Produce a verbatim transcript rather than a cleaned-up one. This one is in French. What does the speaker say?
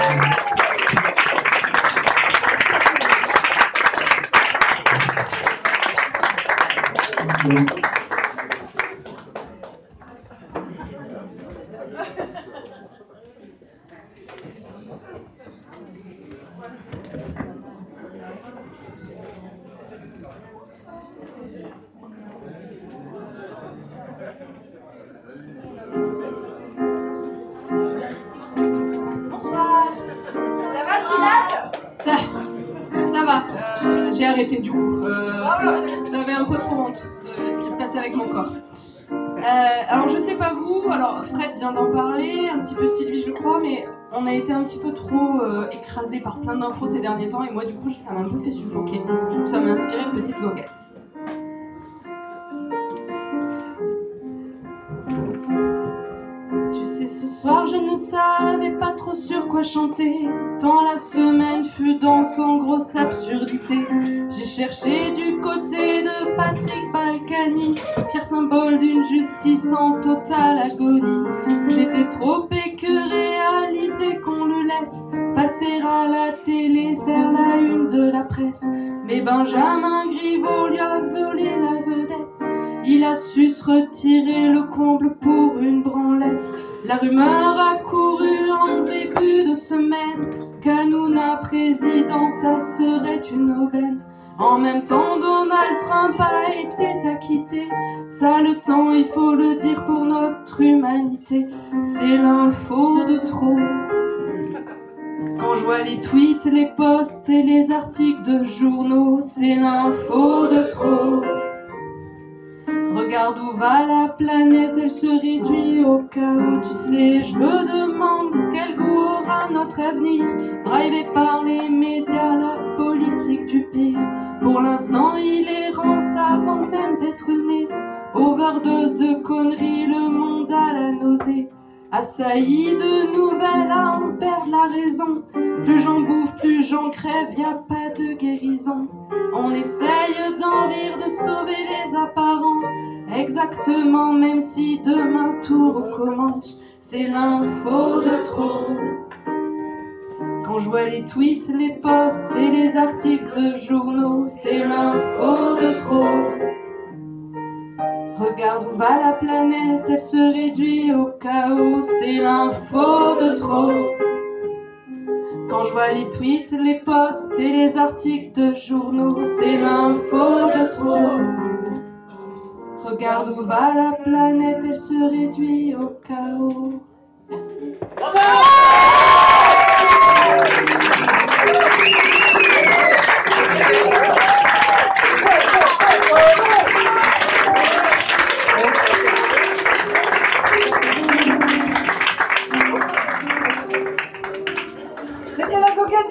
Bonsoir. Ça va, Gilad? Ça, ça va. Euh, j'ai arrêté du coup. Euh, j'avais un peu trop honte de ce qui se passait avec mon corps. Euh, alors je sais pas vous, alors Fred vient d'en parler, un petit peu Sylvie je crois, mais on a été un petit peu trop euh, écrasés par plein d'infos ces derniers temps et moi du coup ça m'a un peu fait suffoquer. Du coup ça m'a inspiré une petite goguette. Tu sais, ce soir je ne savais pas trop sur quoi chanter, tant la semaine fut dans son grosse absurdité. J'ai cherché du côté de Patrick Balkany, fier symbole d'une justice en totale agonie. J'étais trop écœurée à l'idée qu'on le laisse passer à la télé, faire la une de la presse. Mais Benjamin Griveaux lui a volé la vedette, il a su se retirer le comble pour une branlette. La rumeur a couru en début de semaine qu'Hanouna président, ça serait une aubaine. En même temps, Donald Trump a été acquitté. Ça, le temps, il faut le dire, pour notre humanité. C'est l'info de trop. Quand je vois les tweets, les posts et les articles de journaux, c'est l'info de trop. Regarde où va la planète, elle se réduit au chaos. Tu sais, je me demande quel goût aura notre avenir, drivé par les médias, la politique du pire. Pour l'instant, il errance avant même d'être né. Overdose de conneries, le monde à la nausée. Assailli de nouvelles, à en perdre la raison. Plus j'en bouffe, plus j'en crève, y a pas de guérison. On essaye d'en rire, de sauver les apparences. Exactement, même si demain tout recommence. C'est l'info de trop. Quand je vois les tweets, les posts et les articles de journaux, c'est l'info de trop. Regarde où va la planète, elle se réduit au chaos, c'est l'info de trop. Quand je vois les tweets, les posts et les articles de journaux, c'est l'info de trop. Regarde où va la planète, elle se réduit au chaos. Merci.